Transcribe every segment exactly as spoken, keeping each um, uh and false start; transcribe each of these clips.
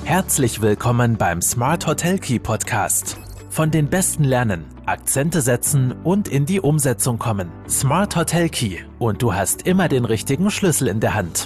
Herzlich willkommen beim Smart Hotel Key Podcast. Von den Besten lernen, Akzente setzen und in die Umsetzung kommen. Smart Hotel Key und du hast immer den richtigen Schlüssel in der Hand.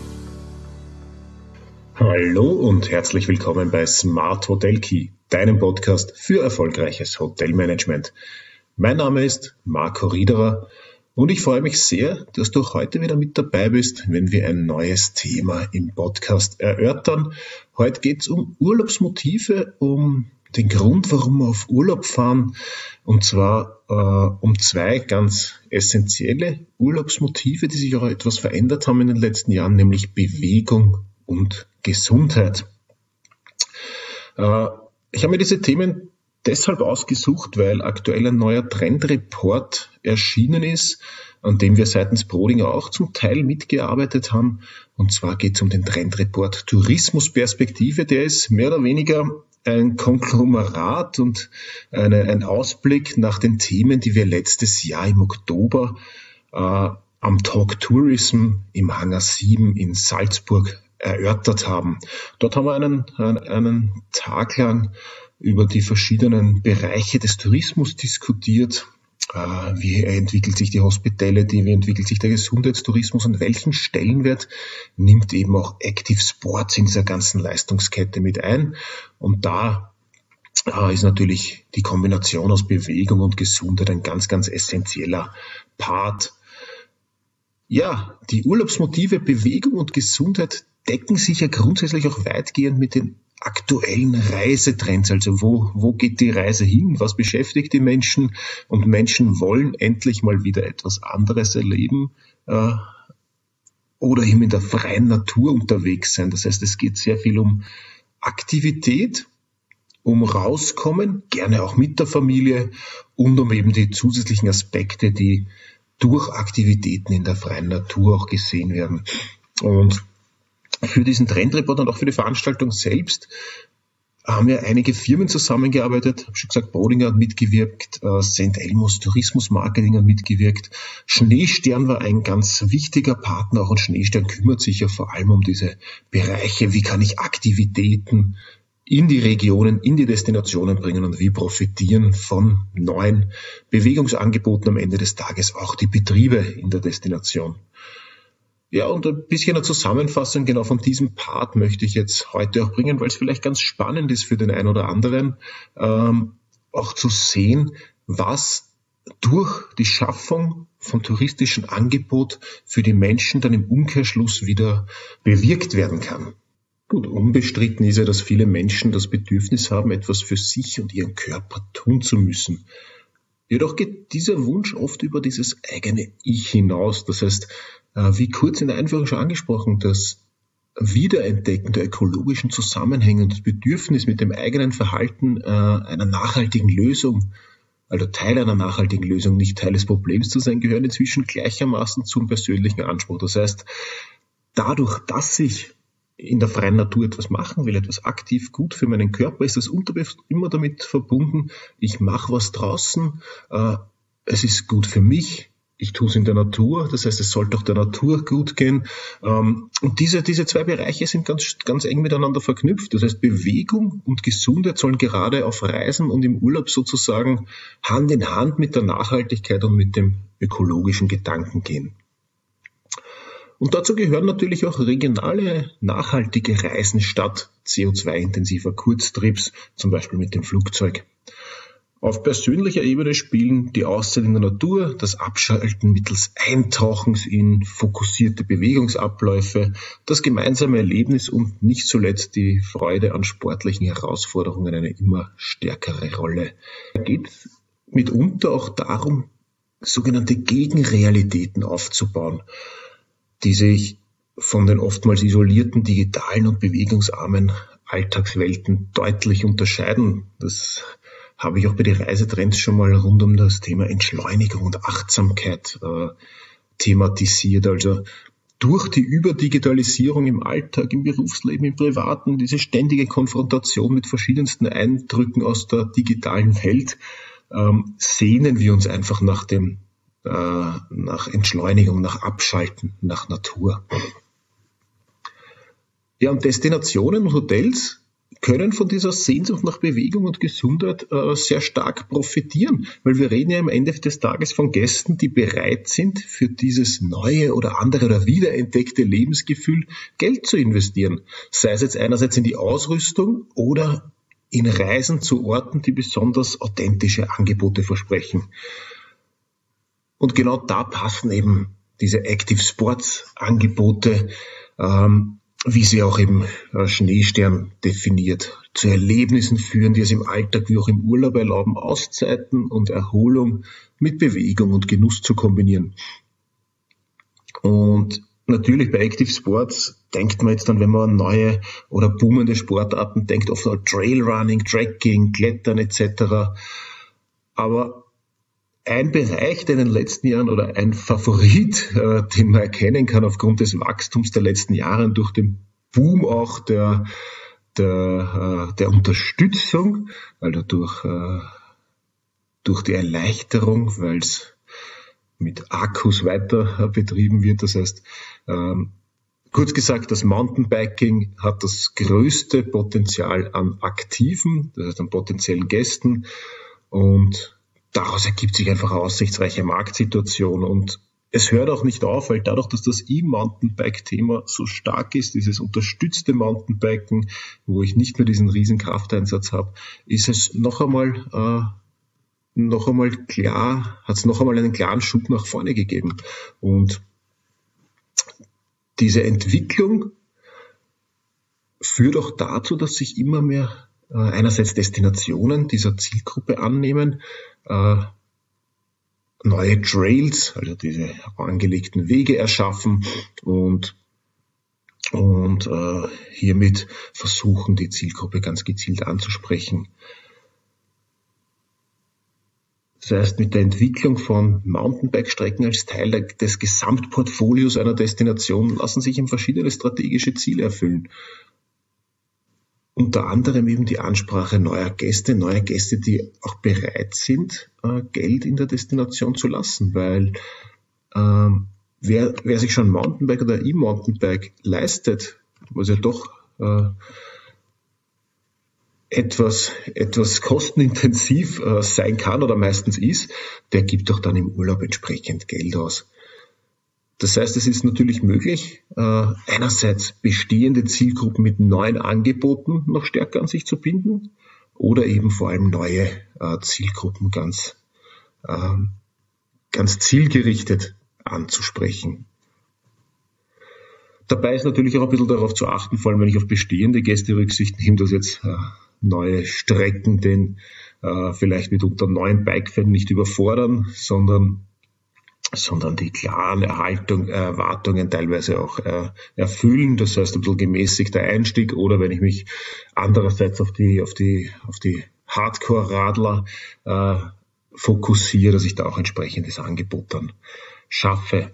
Hallo und herzlich willkommen bei Smart Hotel Key, deinem Podcast für erfolgreiches Hotelmanagement. Mein Name ist Marco Riederer und ich freue mich sehr, dass du heute wieder mit dabei bist, wenn wir ein neues Thema im Podcast erörtern. Heute geht es um Urlaubsmotive, um den Grund, warum wir auf Urlaub fahren, und zwar äh, um zwei ganz essentielle Urlaubsmotive, die sich auch etwas verändert haben in den letzten Jahren, nämlich Bewegung und Gesundheit. Äh, ich habe mir diese Themen deshalb ausgesucht, weil aktuell ein neuer Trendreport erschienen ist, an dem wir seitens Brodinger auch zum Teil mitgearbeitet haben. Und zwar geht es um den Trendreport Tourismusperspektive. Der ist mehr oder weniger ein Konglomerat und eine, ein Ausblick nach den Themen, die wir letztes Jahr im Oktober äh, am Talk Tourism im Hangar sieben in Salzburg erörtert haben. Dort haben wir einen, einen Tag lang über die verschiedenen Bereiche des Tourismus diskutiert. Wie entwickelt sich die Hospitality, wie entwickelt sich der Gesundheitstourismus und welchen Stellenwert nimmt eben auch Active Sports in dieser ganzen Leistungskette mit ein. Und da ist natürlich die Kombination aus Bewegung und Gesundheit ein ganz, ganz essentieller Part. Ja, die Urlaubsmotive Bewegung und Gesundheit decken sich ja grundsätzlich auch weitgehend mit den aktuellen Reisetrends. Also wo, wo geht die Reise hin? Was beschäftigt die Menschen? Und Menschen wollen endlich mal wieder etwas anderes erleben äh, oder eben in der freien Natur unterwegs sein. Das heißt, es geht sehr viel um Aktivität, um rauskommen, gerne auch mit der Familie und um eben die zusätzlichen Aspekte, die durch Aktivitäten in der freien Natur auch gesehen werden. Und für diesen Trendreport und auch für die Veranstaltung selbst haben ja einige Firmen zusammengearbeitet. Ich habe schon gesagt, Brodinger hat mitgewirkt, Sankt Elmo's Tourismus Marketing hat mitgewirkt. Schneestern war ein ganz wichtiger Partner, auch und Schneestern kümmert sich ja vor allem um diese Bereiche, wie kann ich Aktivitäten in die Regionen, in die Destinationen bringen und wie profitieren von neuen Bewegungsangeboten am Ende des Tages auch die Betriebe in der Destination. Ja, und ein bisschen eine Zusammenfassung genau von diesem Part möchte ich jetzt heute auch bringen, weil es vielleicht ganz spannend ist für den einen oder anderen, ähm, auch zu sehen, was durch die Schaffung von touristischen Angebot für die Menschen dann im Umkehrschluss wieder bewirkt werden kann. Gut, unbestritten ist ja, dass viele Menschen das Bedürfnis haben, etwas für sich und ihren Körper tun zu müssen. Jedoch geht dieser Wunsch oft über dieses eigene Ich hinaus. Das heißt, wie kurz in der Einführung schon angesprochen, das Wiederentdecken der ökologischen Zusammenhänge und das Bedürfnis mit dem eigenen Verhalten äh, einer nachhaltigen Lösung, also Teil einer nachhaltigen Lösung, nicht Teil des Problems zu sein, gehören inzwischen gleichermaßen zum persönlichen Anspruch. Das heißt, dadurch, dass ich in der freien Natur etwas machen will, etwas aktiv gut für meinen Körper, ist das unterbewusst immer damit verbunden, ich mache was draußen, äh, es ist gut für mich, ich tue es in der Natur, das heißt, es sollte auch der Natur gut gehen. Ähm, und diese, diese zwei Bereiche sind ganz, ganz eng miteinander verknüpft. Das heißt, Bewegung und Gesundheit sollen gerade auf Reisen und im Urlaub sozusagen Hand in Hand mit der Nachhaltigkeit und mit dem ökologischen Gedanken gehen. Und dazu gehören natürlich auch regionale, nachhaltige Reisen statt C O zwei intensiver Kurztrips, zum Beispiel mit dem Flugzeug. Auf persönlicher Ebene spielen die Auszeit in der Natur, das Abschalten mittels Eintauchens in fokussierte Bewegungsabläufe, das gemeinsame Erlebnis und nicht zuletzt die Freude an sportlichen Herausforderungen eine immer stärkere Rolle. Da geht es mitunter auch darum, sogenannte Gegenrealitäten aufzubauen, die sich von den oftmals isolierten, digitalen und bewegungsarmen Alltagswelten deutlich unterscheiden. Das habe ich auch bei den Reisetrends schon mal rund um das Thema Entschleunigung und Achtsamkeit äh, thematisiert. Also durch die Überdigitalisierung im Alltag, im Berufsleben, im Privaten, diese ständige Konfrontation mit verschiedensten Eindrücken aus der digitalen Welt, ähm, sehnen wir uns einfach nach dem äh, nach Entschleunigung, nach Abschalten, nach Natur. Ja, und Destinationen und Hotels können von dieser Sehnsucht nach Bewegung und Gesundheit äh, sehr stark profitieren, weil wir reden ja am Ende des Tages von Gästen, die bereit sind, für dieses neue oder andere oder wiederentdeckte Lebensgefühl Geld zu investieren. Sei es jetzt einerseits in die Ausrüstung oder in Reisen zu Orten, die besonders authentische Angebote versprechen. Und genau da passen eben diese Active Sports Angebote, ähm, wie sie auch eben äh, Schneestern definiert, zu Erlebnissen führen, die es im Alltag wie auch im Urlaub erlauben, Auszeiten und Erholung mit Bewegung und Genuss zu kombinieren. Und natürlich bei Active Sports denkt man jetzt dann, wenn man an neue oder boomende Sportarten denkt, oft an Trailrunning, Trekking, Klettern et cetera. Aber ein Bereich, der in den letzten Jahren oder ein Favorit, äh, den man erkennen kann aufgrund des Wachstums der letzten Jahre durch den Boom auch der, der, äh, der Unterstützung, also durch, äh, durch die Erleichterung, weil es mit Akkus weiter äh, betrieben wird. Das heißt, ähm, kurz gesagt, das Mountainbiking hat das größte Potenzial an Aktiven, das heißt an potenziellen Gästen, und daraus ergibt sich einfach eine aussichtsreiche Marktsituation, und es hört auch nicht auf, weil dadurch, dass das E-Mountainbike-Thema so stark ist, dieses unterstützte Mountainbiken, wo ich nicht mehr diesen riesen Krafteinsatz habe, ist es noch einmal, äh, noch einmal klar, hat es noch einmal einen klaren Schub nach vorne gegeben. Und diese Entwicklung führt auch dazu, dass sich immer mehr äh, einerseits Destinationen dieser Zielgruppe annehmen, äh, neue Trails, also diese angelegten Wege erschaffen und, und äh, hiermit versuchen, die Zielgruppe ganz gezielt anzusprechen. Das heißt, mit der Entwicklung von Mountainbike-Strecken als Teil des Gesamtportfolios einer Destination lassen sich eben verschiedene strategische Ziele erfüllen. Unter anderem eben die Ansprache neuer Gäste, neuer Gäste, die auch bereit sind, Geld in der Destination zu lassen, weil ähm, wer, wer sich schon Mountainbike oder E-Mountainbike leistet, was ja doch äh, etwas, etwas kostenintensiv äh, sein kann oder meistens ist, der gibt doch dann im Urlaub entsprechend Geld aus. Das heißt, es ist natürlich möglich, äh, einerseits bestehende Zielgruppen mit neuen Angeboten noch stärker an sich zu binden oder eben vor allem neue äh, Zielgruppen ganz, äh, ganz zielgerichtet anzusprechen. Dabei ist natürlich auch ein bisschen darauf zu achten, vor allem wenn ich auf bestehende Gäste Rücksicht nehme, dass jetzt äh, neue Strecken den äh, vielleicht mitunter neuen Bike-Fan nicht überfordern, sondern sondern die klaren Erhaltung, äh, Erwartungen teilweise auch äh, erfüllen. Das heißt, ein bisschen gemäßigter Einstieg, oder wenn ich mich andererseits auf die, auf die, auf die Hardcore-Radler äh, fokussiere, dass ich da auch entsprechendes Angebot dann schaffe.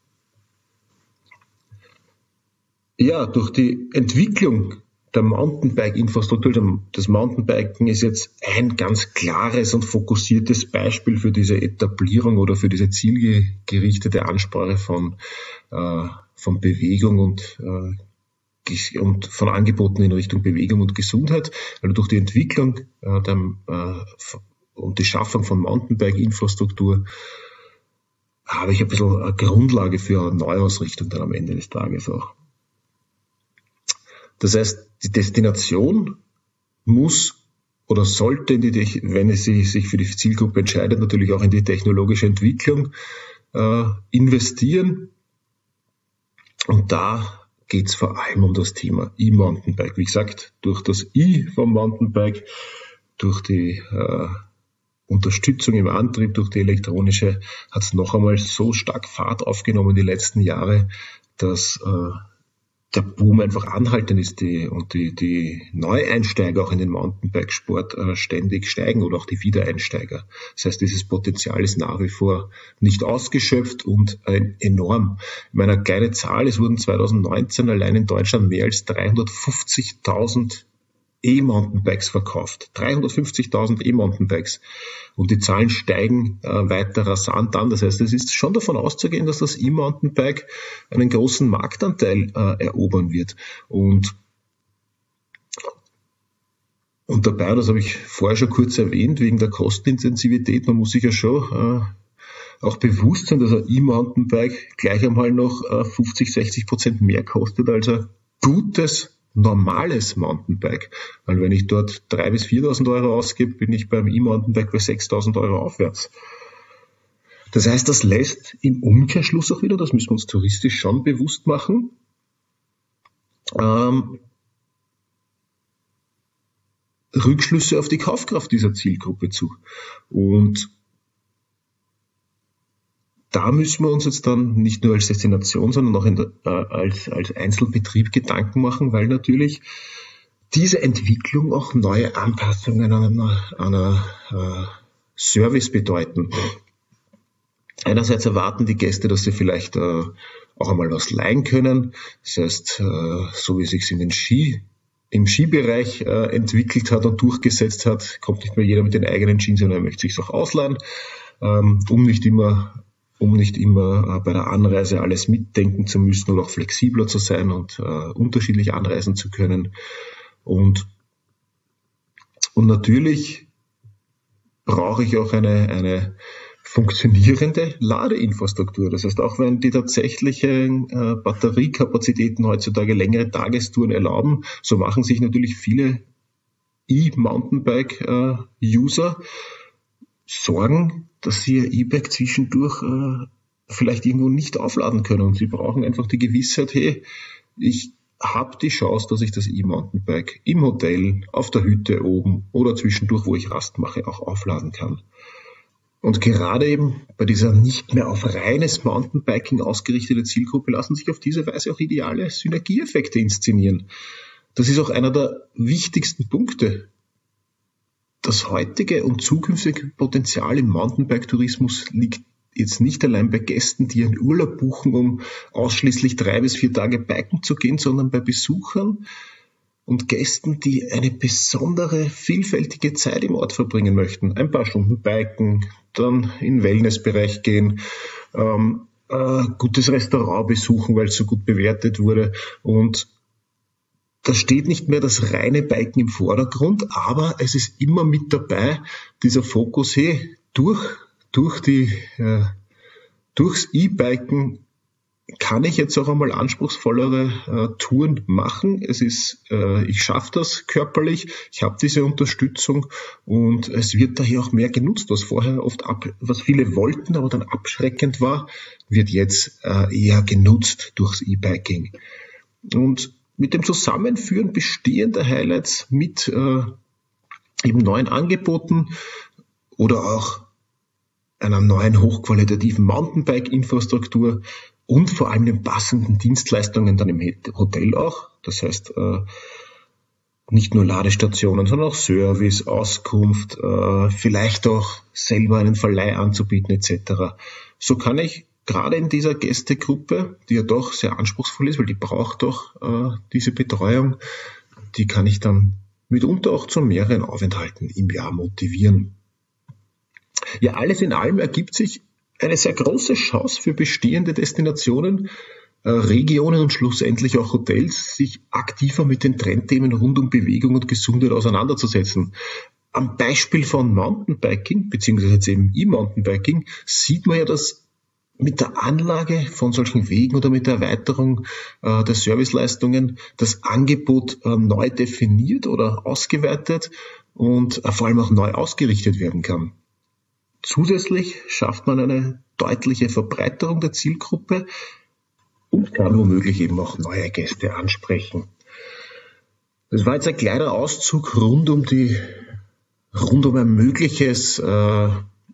Ja, durch die Entwicklung der Mountainbike-Infrastruktur, das Mountainbiken ist jetzt ein ganz klares und fokussiertes Beispiel für diese Etablierung oder für diese zielgerichtete Ansprache von, äh, von Bewegung und, äh, und von Angeboten in Richtung Bewegung und Gesundheit. Also durch die Entwicklung äh, der, äh, und die Schaffung von Mountainbike-Infrastruktur habe ich ein bisschen eine Grundlage für eine Neuausrichtung dann am Ende des Tages auch. Das heißt, die Destination muss oder sollte, in die, wenn es sich für die Zielgruppe entscheidet, natürlich auch in die technologische Entwicklung äh, investieren. Und da geht es vor allem um das Thema E-Mountainbike. Wie gesagt, durch das I vom Mountainbike, durch die äh, Unterstützung im Antrieb, durch die elektronische, hat es noch einmal so stark Fahrt aufgenommen die letzten Jahre, dass äh, der Boom einfach anhaltend ist, die, und die, die Neueinsteiger auch in den Mountainbikesport äh, ständig steigen oder auch die Wiedereinsteiger. Das heißt, dieses Potenzial ist nach wie vor nicht ausgeschöpft und äh, enorm. Ich meine, eine kleine Zahl, es wurden zwanzig neunzehn allein in Deutschland mehr als dreihundertfünfzigtausend E-Mountainbikes verkauft. dreihundertfünfzigtausend E-Mountainbikes. Und die Zahlen steigen äh, weiter rasant an. Das heißt, es ist schon davon auszugehen, dass das E-Mountainbike einen großen Marktanteil äh, erobern wird. Und dabei, das habe ich vorher schon kurz erwähnt, wegen der Kostenintensivität. Man muss sich ja schon äh, auch bewusst sein, dass ein E-Mountainbike gleich einmal noch äh, fünfzig, sechzig Prozent mehr kostet als ein gutes, normales Mountainbike. Weil wenn ich dort dreitausend bis viertausend Euro ausgebe, bin ich beim E-Mountainbike bei sechstausend Euro aufwärts. Das heißt, das lässt im Umkehrschluss auch wieder, das müssen wir uns touristisch schon bewusst machen, ähm, Rückschlüsse auf die Kaufkraft dieser Zielgruppe zu. Und da müssen wir uns jetzt dann nicht nur als Destination, sondern auch in der, äh, als, als Einzelbetrieb Gedanken machen, weil natürlich diese Entwicklung auch neue Anpassungen an einer, einer äh, Service bedeuten. Einerseits erwarten die Gäste, dass sie vielleicht äh, auch einmal was leihen können. Das heißt, äh, so wie es sich in den Ski, im Skibereich äh, entwickelt hat und durchgesetzt hat, kommt nicht mehr jeder mit den eigenen Skis, sondern er möchte sich auch ausleihen, ähm, um nicht immer um nicht immer äh, bei der Anreise alles mitdenken zu müssen oder auch flexibler zu sein und äh, unterschiedlich anreisen zu können. Und, und natürlich brauche ich auch eine, eine funktionierende Ladeinfrastruktur. Das heißt, auch wenn die tatsächlichen äh, Batteriekapazitäten heutzutage längere Tagestouren erlauben, so machen sich natürlich viele E-Mountainbike-User äh, Sorgen, dass sie ihr E-Bike zwischendurch äh, vielleicht irgendwo nicht aufladen können. Und sie brauchen einfach die Gewissheit, hey, ich habe die Chance, dass ich das E-Mountainbike im Hotel, auf der Hütte oben oder zwischendurch, wo ich Rast mache, auch aufladen kann. Und gerade eben bei dieser nicht mehr auf reines Mountainbiking ausgerichtete Zielgruppe lassen sich auf diese Weise auch ideale Synergieeffekte inszenieren. Das ist auch einer der wichtigsten Punkte. Das heutige und zukünftige Potenzial im Mountainbike-Tourismus liegt jetzt nicht allein bei Gästen, die einen Urlaub buchen, um ausschließlich drei bis vier Tage biken zu gehen, sondern bei Besuchern und Gästen, die eine besondere, vielfältige Zeit im Ort verbringen möchten. Ein paar Stunden biken, dann in den Wellnessbereich gehen, ähm, äh, gutes Restaurant besuchen, weil es so gut bewertet wurde. Und da steht nicht mehr das reine Biken im Vordergrund, aber es ist immer mit dabei, dieser Fokus, hey, durch, durch die, äh, durchs E-Biken kann ich jetzt auch einmal anspruchsvollere äh, Touren machen. Es ist, äh, ich schaffe das körperlich, ich habe diese Unterstützung und es wird daher auch mehr genutzt, was vorher oft ab, was viele wollten, aber dann abschreckend war, wird jetzt äh, eher genutzt durchs E-Biking. Und mit dem Zusammenführen bestehender Highlights mit äh, eben neuen Angeboten oder auch einer neuen hochqualitativen Mountainbike-Infrastruktur und vor allem den passenden Dienstleistungen dann im Hotel auch. Das heißt, äh, nicht nur Ladestationen, sondern auch Service, Auskunft, äh, vielleicht auch selber einen Verleih anzubieten et cetera. So kann ich gerade in dieser Gästegruppe, die ja doch sehr anspruchsvoll ist, weil die braucht doch äh, diese Betreuung, die kann ich dann mitunter auch zu mehreren Aufenthalten im Jahr motivieren. Ja, alles in allem ergibt sich eine sehr große Chance für bestehende Destinationen, äh, Regionen und schlussendlich auch Hotels, sich aktiver mit den Trendthemen rund um Bewegung und Gesundheit auseinanderzusetzen. Am Beispiel von Mountainbiking, beziehungsweise jetzt eben E-Mountainbiking, sieht man ja, dass mit der Anlage von solchen Wegen oder mit der Erweiterung äh, der Serviceleistungen das Angebot äh, neu definiert oder ausgeweitet und äh, vor allem auch neu ausgerichtet werden kann. Zusätzlich schafft man eine deutliche Verbreiterung der Zielgruppe und kann womöglich eben auch neue Gäste ansprechen. Das war jetzt ein kleiner Auszug rund um die, rund um ein mögliches äh,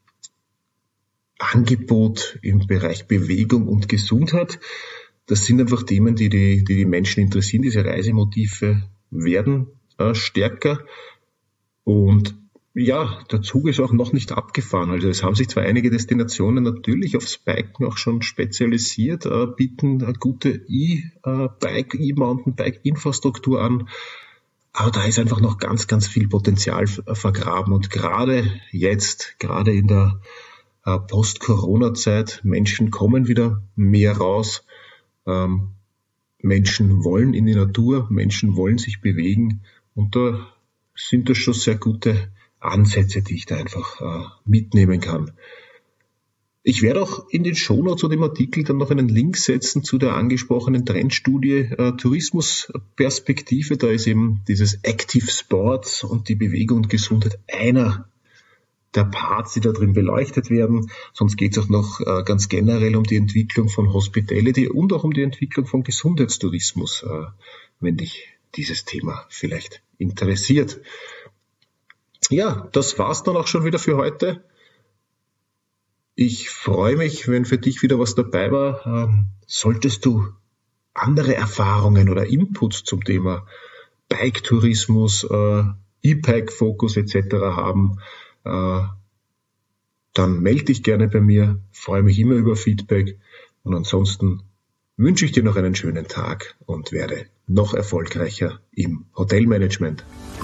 Angebot im Bereich Bewegung und Gesundheit. Das sind einfach Themen, die die, die, die Menschen interessieren. Diese Reisemotive werden äh, stärker. Und ja, der Zug ist auch noch nicht abgefahren. Also es haben sich zwar einige Destinationen natürlich aufs Biken auch schon spezialisiert, äh, bieten eine gute E-Bike, E-Mountainbike-Infrastruktur an. Aber da ist einfach noch ganz, ganz viel Potenzial vergraben. Und gerade jetzt, gerade in der Post-Corona-Zeit, Menschen kommen wieder mehr raus, ähm, Menschen wollen in die Natur, Menschen wollen sich bewegen und da sind das schon sehr gute Ansätze, die ich da einfach äh, mitnehmen kann. Ich werde auch in den Shownotes zu dem Artikel dann noch einen Link setzen zu der angesprochenen Trendstudie äh, Tourismusperspektive. Da ist eben dieses Active Sports und die Bewegung und Gesundheit einer der Parts, die da drin beleuchtet werden. Sonst geht es auch noch äh, ganz generell um die Entwicklung von Hospitality und auch um die Entwicklung von Gesundheitstourismus, äh, wenn dich dieses Thema vielleicht interessiert. Ja, das war's dann auch schon wieder für heute. Ich freue mich, wenn für dich wieder was dabei war. Ähm, solltest du andere Erfahrungen oder Inputs zum Thema Bike-Tourismus, äh, E-Bike-Fokus et cetera haben, äh, dann melde dich gerne bei mir. Freue mich immer über Feedback. Und ansonsten wünsche ich dir noch einen schönen Tag und werde noch erfolgreicher im Hotelmanagement.